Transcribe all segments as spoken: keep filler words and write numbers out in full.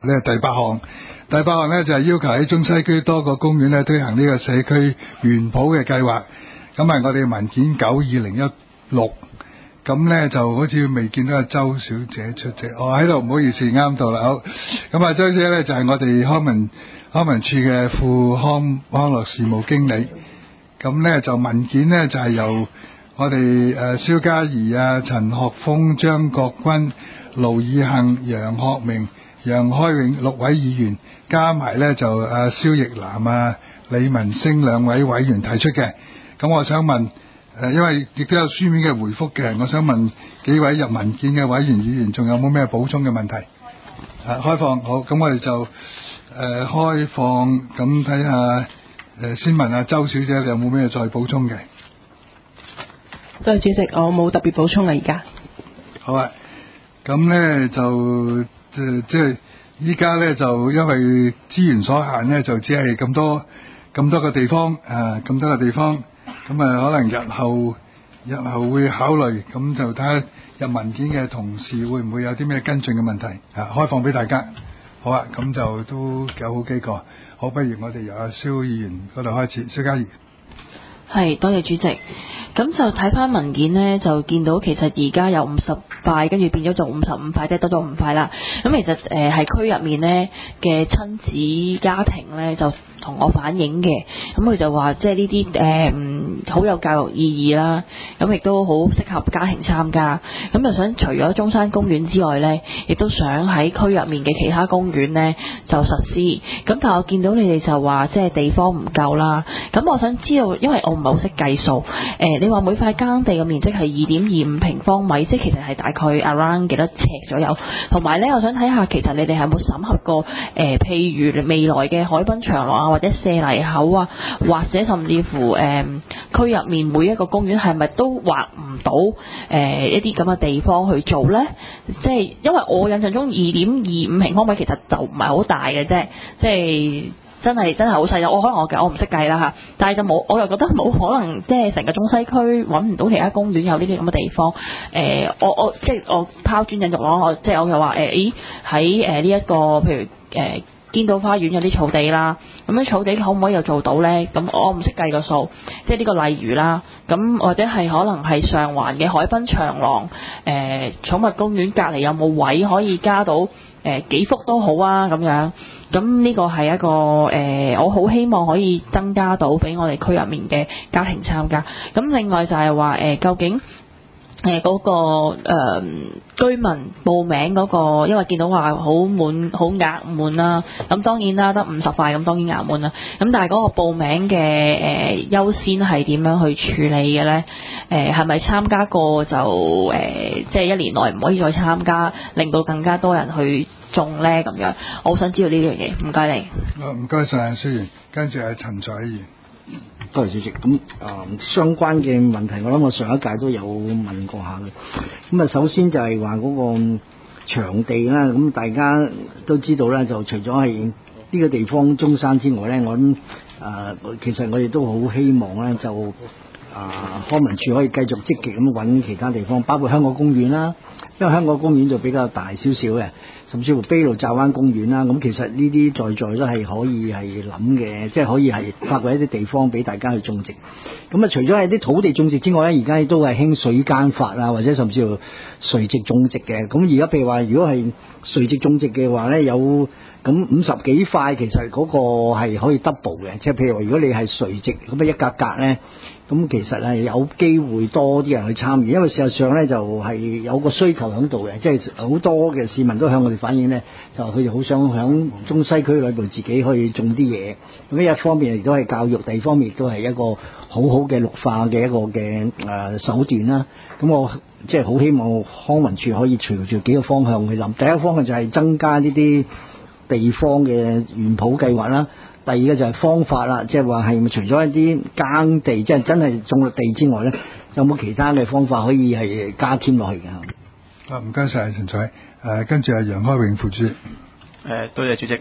呢第八項。第八項呢就係要求喺中西區多個公園呢推行呢個社區園圃嘅計劃。咁係我哋文件九二零一六。咁呢就好似未見到阿周小姐出席，我喺度，唔好意思，啱到啦。好，咁啊，周小姐呢就係我哋康文康文署嘅副康康樂事務經理。咁呢就文件呢就係由我哋誒蕭嘉怡啊、陳學鋒、張國軍、盧以幸、楊學明、楊開永六位議員，加埋呢就阿蕭奕南啊、李文星兩位委員提出嘅。咁我想問誒，因為亦都有書面嘅回覆嘅，我想問幾位入文件嘅委員議員，仲有冇咩補充嘅問題？啊，開放好，咁我哋就誒、呃、開放，咁睇下誒，先問下周小姐，你有冇咩再補充嘅？ 多謝主席，我冇特別補充啦，而家。 好啊，咁咧就即即係依家咧就因為資源所限咧，就只係咁多咁多個地方啊，咁多個地方。咁啊，可能日後日後會考慮，咁就睇下入文件嘅同事會唔會有啲咩跟進嘅問題啊？開放俾大家。好啊，咁就都有好幾個。好，不如我哋由阿蕭議員嗰度開始。蕭嘉怡。 係，多謝主席。咁就睇翻文件呢，就見到其實而家有五十塊，跟住變咗做五十五塊，即係多咗五塊啦。咁其實誒係區入面呢嘅親子家庭呢，就同我反映嘅。咁佢就話即係呢啲誒嗯好有教育意義啦，咁亦都好適合家庭參加。咁就想除咗中山公園之外呢，亦都想喺區入面嘅其他公園呢就實施。咁但係我見到你哋就話即係地方唔夠啦。咁我想知道，因為我唔係好識計數，誒、呃、你話每塊耕地嘅面積係二點二五平方米，即係其實係大概 around 幾多尺左右。同埋呢，我想睇下其實你哋係冇審核過誒、呃，譬如未來嘅海濱長廊啊，或者射泥口啊，或者甚至乎誒、呃、區入面每一個公園係咪都劃唔到誒、呃、一啲咁嘅地方去做呢？即係因為我印象中二點二五平方米其實就唔係好大嘅啫，即係。真係真係好細，我可能我計我唔識計啦嚇，但係就冇，我又覺得冇可能，即係成個中西區揾唔到其他公園有呢啲咁嘅地方。誒、呃，我我即係我拋磚引玉咯，我即係我又話誒，咦喺誒呢一個譬如誒、呃、堅道花園有啲草地啦，咁樣草地可唔可以又做到咧？咁我唔識計個數，即係呢個例如啦，咁或者係可能係上環嘅海濱長廊，誒、呃、寵物公園隔離有冇位可以加到？誒、呃、幾幅都好啊，咁樣，咁呢個係一個誒、呃，我好希望可以增加到俾我哋區入面嘅家庭參加。咁另外就係話誒，究竟誒嗰、呃那個、呃、居民報名嗰、那個，因為見到話好滿好額滿啦，咁當然啦，得五十塊，咁當然額滿啦。咁但係嗰個報名嘅誒、呃、優先係點樣去處理嘅咧？誒係咪參加過就誒、呃，即係一年內唔可以再參加，令到更加多人去中咧咁樣？我好想知道呢樣嘢，唔該你。 唔該晒，雖然跟住係陳彩議員。 多謝主席。咁啊、呃，相關嘅問題，我諗我上一屆都有問過下嘅。咁啊，首先就係話嗰個場地啦，咁大家都知道咧，就除咗係呢個地方中山之外咧，我諗啊、呃，其實我哋都好希望咧，就啊、呃、康文署可以繼續積極咁揾其他地方，包括香港公園啦，因為香港公園就比較大少少嘅。甚至乎卑路乍灣公園啦，咁其實呢啲在在都係可以係諗嘅，即係可以係發掘一啲地方俾大家去種植。咁啊，除咗係啲土地種植之外咧，而家都係興水耕法啊，或者甚至乎垂直種植嘅。咁而家譬如話，如果係垂直種植嘅話咧，有咁五十幾塊，其實嗰個係可以 double 嘅。即係譬如話，如果你係垂直咁啊一格格咧。咁其實係有機會多啲人去參與，因為事實上咧就係、是、有個需求喺度嘅，即係好多嘅市民都向我哋反映咧，就佢哋好想響中西區裏邊自己去種啲嘢。咁一方面亦都係教育，第二方面亦都係一個好好嘅綠化嘅一個嘅誒、呃、手段啦。咁我即係好希望康文署可以朝住幾個方向去諗。第一個方向就係增加呢啲地方嘅園圃計劃啦。第二個就係方法啦，即係話係咪除咗一啲耕地，即係真係種綠地之外咧，有冇其他嘅方法可以係加添落去嘅？ 啊，唔該晒陳彩。誒、呃，跟住阿楊開永副主席。 誒，多謝主席。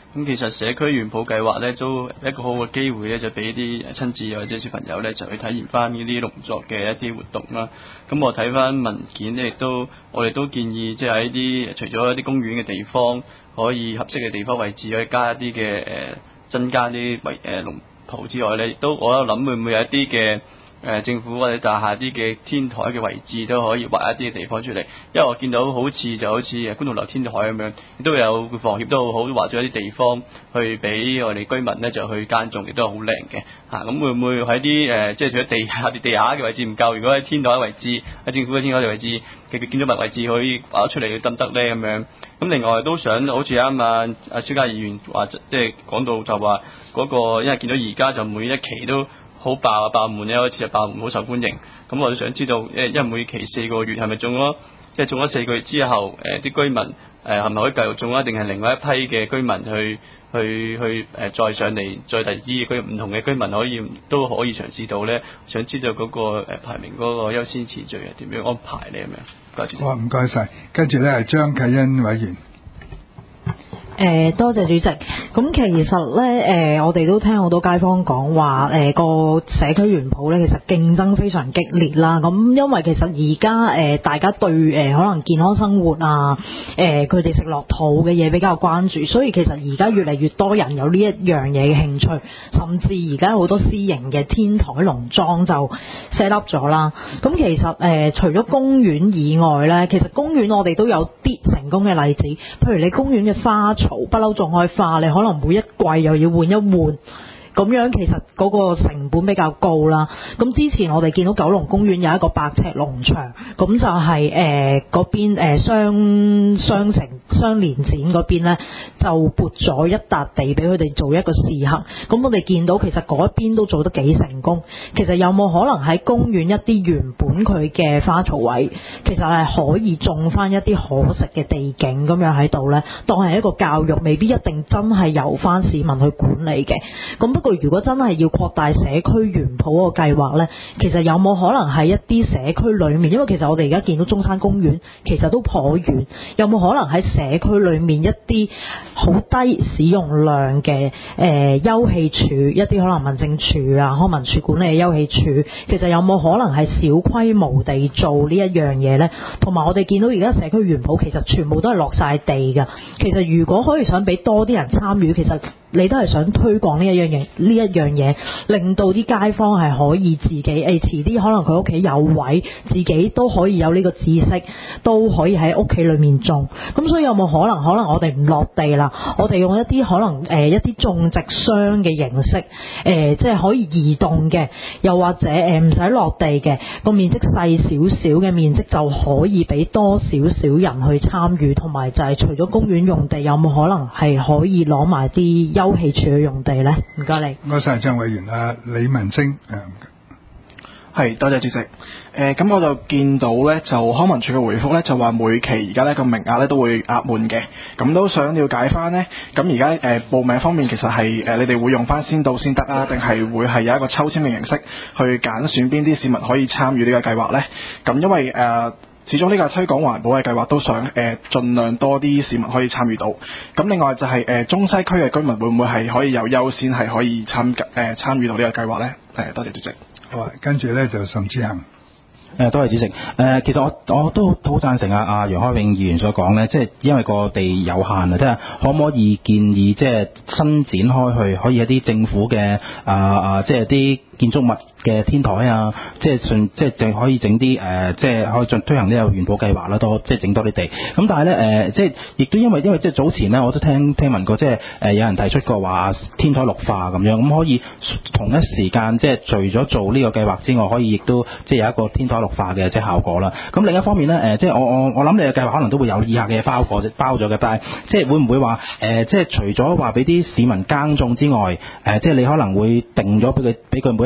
咁其實社區園圃計劃咧，都一個好嘅機會咧，就俾啲親子或者小朋友咧，就去體驗翻呢啲農作嘅一啲活動啦。咁我睇翻文件咧，亦都我哋都建議，即係喺啲除咗一啲公園嘅地方，可以合適嘅地方位置，可以加一啲嘅誒增加啲圍誒農圃之外咧，亦都我有諗會唔會有一啲嘅。誒、呃、政府或者大廈啲嘅天台嘅位置都可以劃一啲嘅地方出嚟，因為我見到好似就好似誒觀塘樓天台咁樣，亦都有房協都好好劃咗一啲地方去俾我哋居民咧就去耕種，亦都係好靚嘅嚇。咁、啊、會唔會喺啲誒即係除咗地下地下嘅位置唔夠，如果喺天台位置喺政府嘅天台嘅位置嘅建築物位置可以劃出嚟得唔得咧咁樣？咁另外都想好似啱啊阿蕭嘉議員話即係講到就話嗰、那個，因為見到而家就每一期都好爆啊爆滿，一開始就爆滿好受歡迎，咁我就想知道，誒，因為每期四個月係咪中咗，即係中咗四個月之後，誒、呃、啲居民誒係咪可以繼續中啊？定係另外一批嘅居民去去去誒、呃、再上嚟，再第二啲居唔同嘅居民可以都可以嘗試到咧？想知道嗰、那個誒、呃、排名嗰個優先次序係點樣安排咧？咁樣，多謝。 好，唔該晒。跟住咧係張啟欣委員。 誒、呃、多謝主席。咁其實咧，誒、呃、我哋都聽好多街坊講話，誒、呃、個社區園圃咧，其實競爭非常激烈啦。咁因為其實而家誒大家對誒、呃、可能健康生活啊，誒佢哋食落肚嘅嘢比較關注，所以其實而家越嚟越多人有呢一樣嘢嘅興趣，甚至而家好多私營嘅天台農莊就 set up 咗啦。咁其實誒、呃、除咗公園以外咧，其實公園我哋都有啲成功嘅例子，譬如你公園嘅花草不嬲種開花，你可能每一季又要換一換，咁樣其實嗰個成本比較高啦。咁之前我哋見到九龍公園有一個百尺農場，咁就係誒嗰邊誒雙雙城雙年展嗰邊咧，就撥咗一笪地俾佢哋做一個試行。咁我哋見到其實嗰一邊都做得幾成功。其實有冇可能喺公園一啲原本佢嘅花槽位，其實係可以種翻一啲可食嘅地景咁樣喺度咧，當係一個教育，未必一定真係由翻市民去管理嘅。咁不過如果真係要擴大社區園圃個計劃呢，其實有冇可能喺一啲社區裏面，因為其實我哋而家見到中山公園其實都頗遠，有冇可能喺社區裏面一啲好低使用量嘅誒、呃、休憩處，一啲可能民政處啊、康文署管理嘅休憩處，其實有冇可能係小規模地做呢一樣嘢呢？同埋我哋見到而家社區園圃其實全部都係落晒地㗎，其實如果可以想俾多啲人參與，其實你都係想推廣呢一樣嘢，呢一樣嘢令到啲街坊係可以自己誒、哎、遲啲可能佢屋企有位，自己都可以有呢個知識，都可以喺屋企裏面種。咁所以有冇可能可能我哋唔落地啦，我哋用一啲可能誒、呃、一啲種植箱嘅形式，誒、呃、即係可以移動嘅，又或者誒唔使落地嘅，個面積細少少嘅面積就可以俾多少少人去參與，同埋就係除咗公園用地，有冇可能係可以攞埋啲休憩處嘅用地呢？唔該你。 唔該晒張委員啊，李文星誒。 係，多謝主席。誒、呃，咁我就見到咧，就康文署嘅回覆咧，就話每期而家呢個名額咧都會額滿嘅。咁都想了解翻呢。咁而家誒報名方面其實係誒、呃、你哋會用翻先到先得啊，定係會係有一個抽籤嘅形式去揀選邊啲市民可以參與呢個計劃呢？咁因為誒、呃始終呢個推廣環保嘅計劃都想誒、呃、盡量多啲市民可以參與到。咁另外就係、是、誒、呃、中西區嘅居民會唔會係可以有優先係可以參誒、呃、參與到呢個計劃呢？誒，多謝主席。 好啊，跟住咧就岑志恒。 誒，多謝主席。誒、呃，其實我我都好贊成啊，阿楊開永議員所講咧，即係因為個地有限啊，即係可唔可以建議即係伸展開去，可以一啲政府嘅啊啊，即係啲建築物嘅天台啊，即係順即係淨可以整啲誒，即係可以進推行呢個園圃計劃啦，多即係整多啲地。咁但係咧誒，即係亦都因為因為即係早前咧，我都聽聽聞過，即係誒有人提出過話天台綠化咁樣，咁可以同一時間即係除咗做呢個計劃之外，可以亦都即係有一個天台綠化嘅即係效果啦。咁另一方面咧，誒、呃、即係我我我諗你嘅計劃可能都會有以下嘅包裹包咗嘅，但係即係會唔會話誒、呃、即係除咗話俾啲市民耕種之外，誒、呃、即係你可能會定咗俾佢俾佢每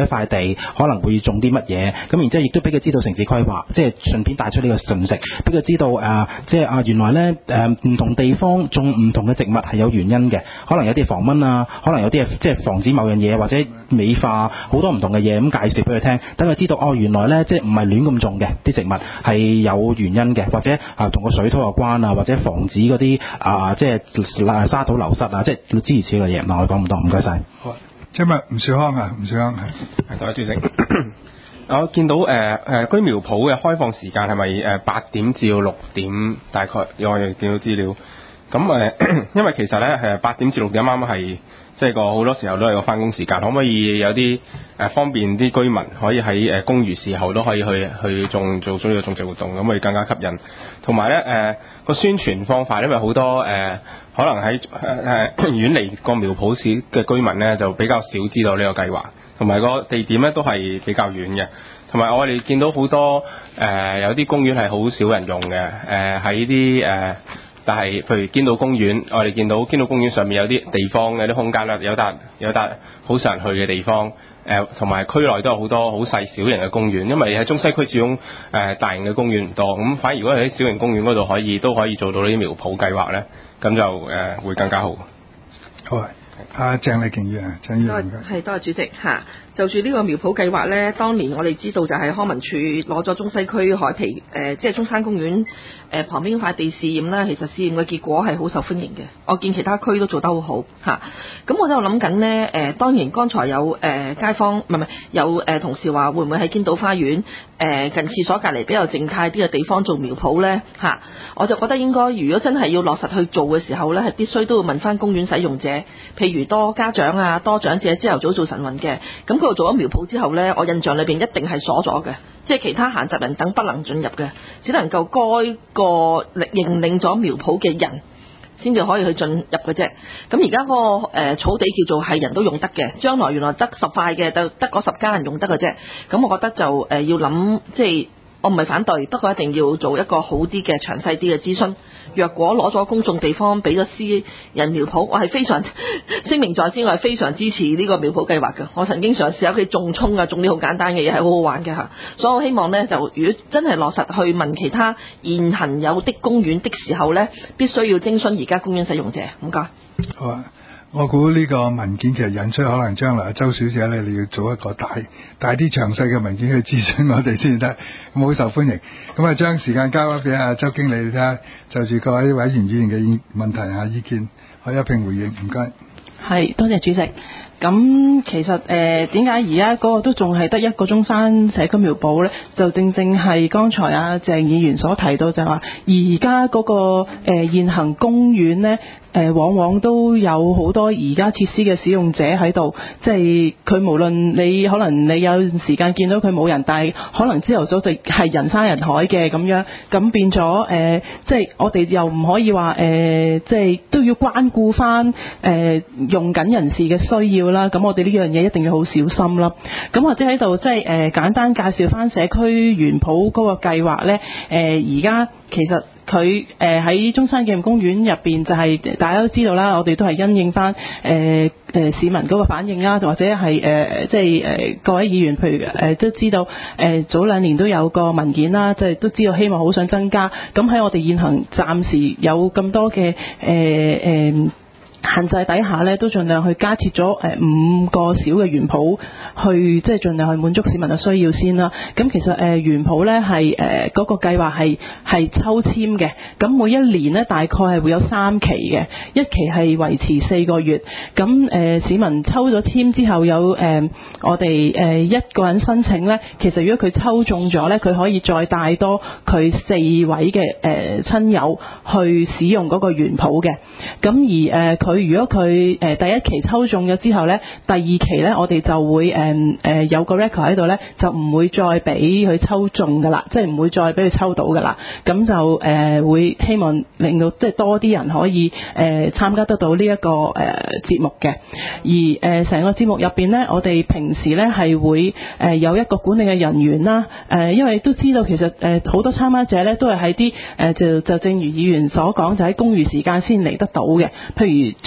一塊地可能會種啲乜嘢，咁然之後亦都俾佢知道城市規劃，即係順便帶出呢個信息，俾佢知道誒、呃，即係啊原來咧誒唔同地方種唔同嘅植物係有原因嘅，可能有啲防蚊啊，可能有啲係即係防止某樣嘢或者美化好多唔同嘅嘢，咁介紹俾佢聽，等佢知道哦原來咧即係唔係亂咁種嘅啲植物係有原因嘅，或者啊同個水土有關啊，或者防止嗰啲啊即係沙土流失啊，即係諸如此類嘢。嗱，我講唔多，唔該晒。 好，今日吳少康啊，吳少康係。 係，多謝主席。我見到誒誒，嗰、呃、啲苗圃嘅開放時間係咪誒八點至到六點？大概我哋見到資料。咁誒、呃，因為其實咧係八點至六點啱啱係即係個好多時候都係個翻工時間，可唔可以有啲誒、呃、方便啲居民可以喺誒公餘時候都可以去去種做咗呢個種植活動，咁會更加吸引。同埋咧誒個宣傳方法，因為好多誒、呃、可能喺誒誒遠離個苗圃市嘅居民咧，就比較少知道呢個計劃，同埋個地點咧都係比較遠嘅。同埋我哋見到好多誒、呃、有啲公園係好少人用嘅，誒喺啲誒。但係，譬如堅道公園，我哋見到堅道公園上面有啲地方有啲空間啦，有笪有笪好少人去嘅地方，誒同埋區內都有好多好細小型嘅公園，因為喺中西區始終誒、呃、大型嘅公園唔多，咁反而如果喺小型公園嗰度可以都可以做到呢啲苗圃計劃咧，咁就誒、呃、會更加好。 好啊，阿鄭麗瓊議員，鄭議員係多謝主席嚇。就住呢個苗圃計劃呢，當年我哋知道就係康文署攞咗中西區海皮誒、呃，即係中山公園誒、呃、旁邊塊地試驗啦。其實試驗嘅結果係好受歡迎嘅，我見其他區都做得好好嚇。咁、啊、我就諗緊呢，誒、呃，當然剛才有誒、呃、街坊唔係唔係有誒、呃、同事話會唔會喺堅道花園誒、呃、近廁所隔離比較靜態啲嘅地方做苗圃呢？嚇、啊？我就覺得應該如果真係要落實去做嘅時候呢，係必須都要問翻公園使用者，譬如多家長啊、多長者朝頭早做晨運嘅咁。嗰度做咗苗圃之後呢，我印象裏邊一定係鎖咗嘅，即係其他閒雜人等不能進入嘅，只能夠該個認領咗苗圃嘅人先至可以去進入嘅啫。咁而家嗰個誒、呃、草地叫做係人都用得嘅，將來原來得十塊嘅，就得嗰十家人用得嘅啫。咁我覺得就誒、呃、要諗，即係我唔係反對，不過一定要做一個好啲嘅詳細啲嘅諮詢。若果攞咗公眾地方俾咗私人苗圃，我係非常聲明在先，我係非常支持呢個苗圃計劃嘅。我曾經嘗試喺屋企種葱啊，種啲好簡單嘅嘢係好好玩嘅嚇。所以我希望呢，就如果真係落實去問其他現行有的公園的時候呢，必須要徵詢而家公園使用者。唔該。 好啊。我估呢個文件其實引出可能將來周小姐咧，你要做一個大大啲詳細嘅文件去諮詢我哋先得，咁好受歡迎。咁啊，將時間交翻俾阿周經理，你睇下就住各位委員議員嘅問題啊意見，可以一併回應。唔該。 係，多謝主席。咁其實誒點解而家嗰個都仲係得一個中山社區苗圃呢？就正正係剛才阿鄭議員所提到就係話，而家嗰個誒、呃、現行公園呢，誒、呃、往往都有好多而家設施嘅使用者喺度，即係佢無論你可能你有時間見到佢冇人，但係可能朝頭早就係人山人海嘅咁樣，咁變咗誒、呃，即係我哋又唔可以話誒、呃，即係都要關顧翻誒用緊人士嘅需要啦。咁我哋呢樣嘢一定要好小心啦。咁或者喺度即係誒簡單介紹翻社區園圃嗰個計劃呢。誒而家其實佢誒喺中山紀念公園入邊就係、是、大家都知道啦，我哋都係因應翻誒誒市民嗰個反應啦，或者係誒、呃、即係誒、呃、各位議員譬如誒、呃、都知道誒、呃、早兩年都有個文件啦，即係都知道希望好想增加。咁喺我哋現行暫時有咁多嘅誒誒。呃呃限制底下咧，都盡量去加設咗誒五個小嘅園圃，去即係盡量去滿足市民嘅需要先啦。咁其實誒園圃咧係誒嗰個計劃係係抽籤嘅，咁每一年呢，大概係會有三期嘅，一期係維持四個月。咁誒、呃、市民抽咗籤之後有誒、呃、我哋誒、呃、一個人申請咧，其實如果佢抽中咗咧，佢可以再帶多佢四位嘅誒、呃、親友去使用嗰個園圃嘅。咁而誒佢。呃佢如果佢誒第一期抽中咗之後呢，第二期呢，我哋就會誒誒有個 record 喺度呢，就唔會再俾佢抽中噶啦，即係唔會再俾佢抽到噶啦。咁就誒會希望令到即係多啲人可以誒參加得到呢一個誒節目嘅。而誒成個節目入邊呢，我哋平時呢係會誒有一個管理嘅人員啦。誒因為都知道其實誒好多參加者呢都係喺啲誒就就正如議員所講，就喺公餘時間先嚟得到嘅。譬如即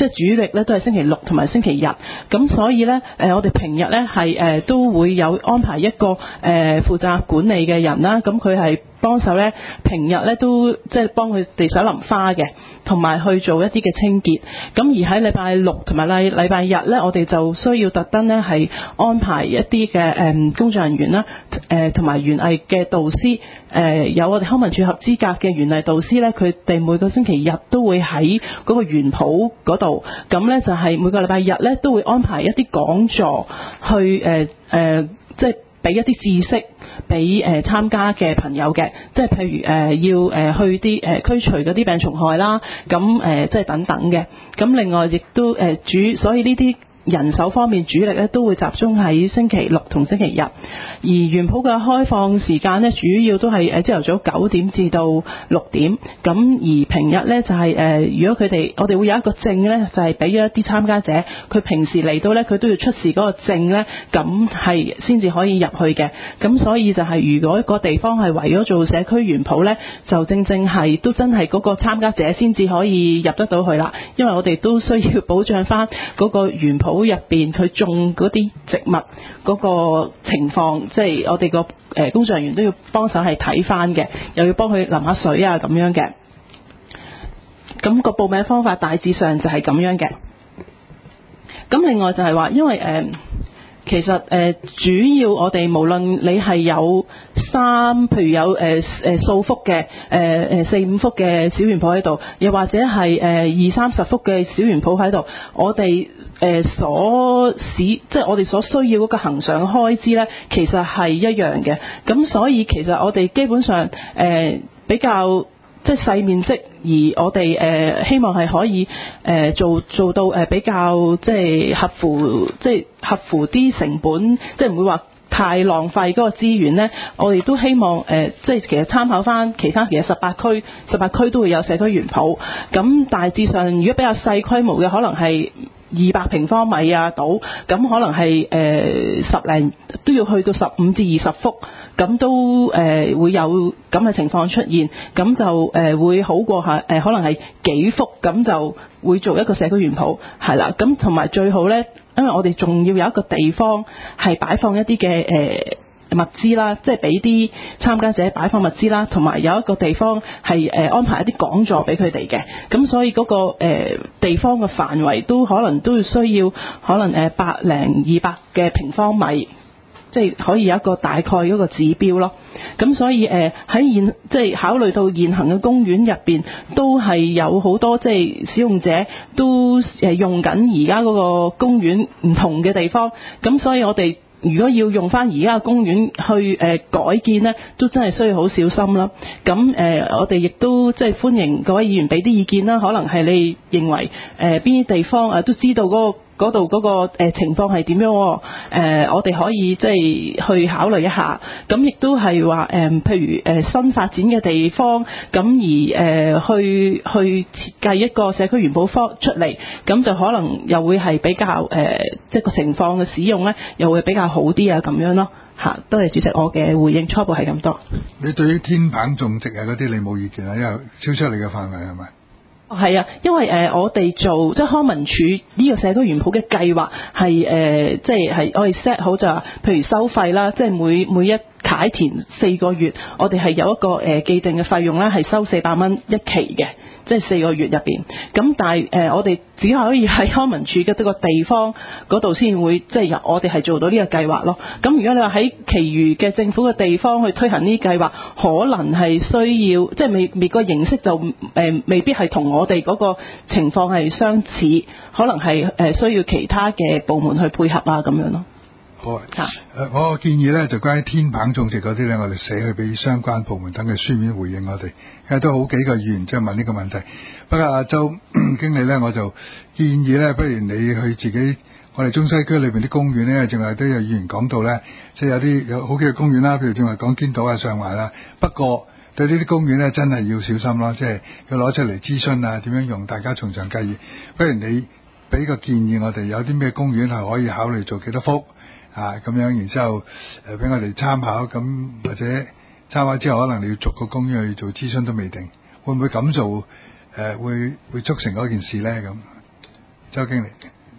係主力咧都係星期六同埋星期日，咁所以咧誒我哋平日咧係誒都會有安排一個誒、呃、負責管理嘅人啦，咁佢係幫手咧，平日咧都即係幫佢哋手淋花嘅，同埋去做一啲嘅清潔。咁而喺禮拜六同埋禮禮拜日咧，我哋就需要特登咧係安排一啲嘅誒工作人員啦，誒同埋園藝嘅導師，誒、呃、有我哋康文署合資格嘅園藝導師咧，佢哋每個星期日都會喺嗰個園圃嗰度，咁咧就係每個禮拜日咧都會安排一啲講座去誒誒、呃、即係俾一啲知識俾誒參加嘅朋友嘅，即係譬如誒、呃、要誒、呃、去啲誒、呃、驅除嗰啲病蟲害啦，咁誒、呃、即係等等嘅。咁另外亦都誒、呃、主，所以呢啲人手方面主力咧都會集中喺星期六同星期日，而園圃嘅開放時間咧主要都係誒朝頭早九點至到六點，咁而平日咧就係、是、誒、呃、如果佢哋我哋會有一個證咧，就係俾咗一啲參加者，佢平時嚟到咧佢都要出示嗰個證咧，咁係先至可以入去嘅。咁所以就係如果個地方係為咗做社區園圃咧，就正正係都真係嗰個參加者先至可以入得到去啦，因為我哋都需要保障翻嗰個園圃入邊佢種嗰啲植物嗰個情況，即係我哋個誒工作人員都要幫手係睇翻嘅，又要幫佢淋下水啊咁樣嘅。咁個報名方法大致上就係咁樣嘅。咁另外就係話，因為誒、呃、其實誒、呃、主要我哋無論你係有三，譬如有誒誒數幅嘅誒誒四五幅嘅小園圃喺度，又或者係誒二三十幅嘅小園圃喺度，我哋誒、呃、所使即係我哋所需要嗰個恆常開支咧，其實係一樣嘅。咁所以其實我哋基本上誒、呃、比較即係細面積，而我哋誒、呃、希望係可以誒、呃、做做到誒比較即係合乎即係合乎啲成本，即係唔會話太浪費嗰個資源咧。我哋都希望誒、呃、即係其實參考翻其他其實十八區十八區都會有社區園圃。咁大致上如果比較細規模嘅，可能係二百平方米啊到，咁可能係誒、呃、十零都要去到十五至二十幅，咁都誒、呃、會有咁嘅情況出現，咁就誒、呃、會好過下誒、呃、可能係幾幅，咁就會做一個社區園圃係啦。咁同埋最好咧，因為我哋仲要有一個地方係擺放一啲嘅誒物資啦，即係俾啲參加者擺放物資啦，同埋有一個地方係誒、呃、安排一啲講座俾佢哋嘅。咁所以嗰、那個、呃、地方嘅範圍都可能都要需要可能誒百零二百嘅平方米，即係可以有一個大概嗰個指標咯。咁所以誒喺、呃、現即係考慮到現行嘅公園入邊都係有好多即係使用者都誒用緊而家嗰個公園唔同嘅地方，咁所以我哋如果要用翻而家嘅公園去誒、呃、改建呢，都真係需要好小心啦。咁誒、呃，我哋亦都即係歡迎各位議員俾啲意見啦。可能係你認為誒邊啲地方誒、呃、都知道嗰、嗰個嗰度嗰個誒、呃、情況係點樣？誒、呃，我哋可以即係去考慮一下。咁亦都係話誒，譬如誒、呃、新發展嘅地方，咁而誒、呃、去去設計一個社區園圃方出嚟，咁就可能又會係比較誒、呃，即係個情況嘅使用咧，又會比較好啲啊咁樣咯嚇。多謝主席，我嘅回應初步係咁多。 你對於天棚種植啊嗰啲，你冇意見啊？因為超出你嘅範圍係咪？ 係啊，因為誒、呃、我哋做即係康文署呢個社區園圃嘅計劃係誒，即係係我哋 set 好就話，譬如收費啦，即係每每一楷田四個月，我哋係有一個誒、呃、既定嘅費用啦，係收四百蚊一期嘅，即係四個月入邊。咁但係誒、呃、我哋只可以喺康文署嘅呢個地方嗰度先會，即係由我哋係做到呢個計劃咯。咁如果你話喺其餘嘅政府嘅地方去推行呢啲計劃，可能係需要即係未未個形式就誒、呃、未必係同我哋嗰個情況係相似，可能係誒、呃、需要其他嘅部門去配合啊咁樣咯。 好啊，誒、呃，我建議咧就關於天棚種植嗰啲咧，我哋寫去俾相關部門，等佢書面回應我哋。因為都好幾個議員即係問呢個問題。不過阿周經理咧，我就建議咧，不如你去自己我哋中西區裏邊啲公園咧，正話都有議員講到咧，即係有啲有好幾個公園啦，譬如正話講堅道啊、上環啦。不過對呢啲公園咧，真係要小心咯，即係要攞出嚟諮詢啊，點樣用，大家從長計議。不如你俾個建議我哋，有啲咩公園係可以考慮做幾多幅？啊，咁樣，然之後誒俾我哋參考，咁或者參考之後，可能你要逐個公園去做諮詢都未定，會唔會咁做？誒、呃、會會促成嗰件事咧？咁周經理。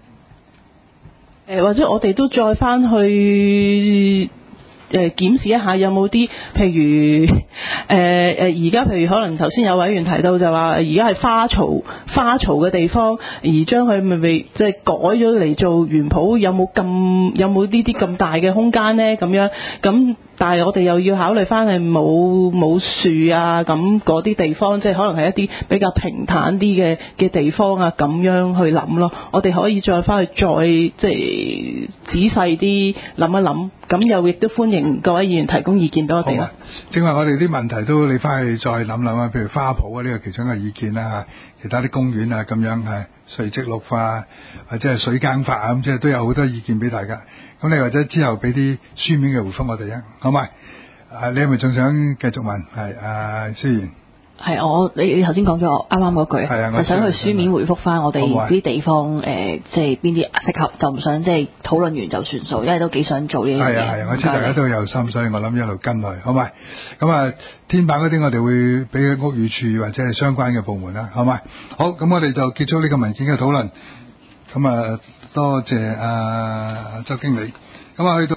誒或者我哋都再翻去誒檢視一下有冇啲譬如誒誒而家譬如可能頭先有委員提到就話而家係花槽花槽嘅地方，而將佢咪咪即係改咗嚟做園圃，有冇咁有冇呢啲咁大嘅空間咧？咁樣咁。但係我哋又要考慮翻係冇冇樹啊，咁嗰啲地方，即係可能係一啲比較平坦啲嘅嘅地方啊，咁樣去諗咯。我哋可以再翻去再即係仔細啲諗一諗，咁又亦都歡迎各位議員提供意見俾我哋啦。 正話我哋啲問題都你翻去再諗諗啊，譬如花圃啊呢個其中一個意見啦嚇，其他啲公園啊咁樣係垂直綠化或者係水耕法啊咁，即係都有好多意見俾大家。咁你或者之後俾啲書面嘅回覆我哋啊，好咪？啊，你係咪仲想繼續問？係啊，雖然係我你你頭先講咗我啱啱嗰句， 係啊， 就想去書面回覆翻我哋啲地方誒，即係邊啲適合，就唔想即係討論完就算數，因為都幾想做呢樣嘢。係啊係啊，我知大家都有心，所以我諗一路跟落去，好咪？咁啊，天板嗰啲我哋會俾屋宇署或者係相關嘅部門啦，好咪？好，咁我哋就結束呢個文件嘅討論。咁啊，多謝阿周經理。咁啊，去到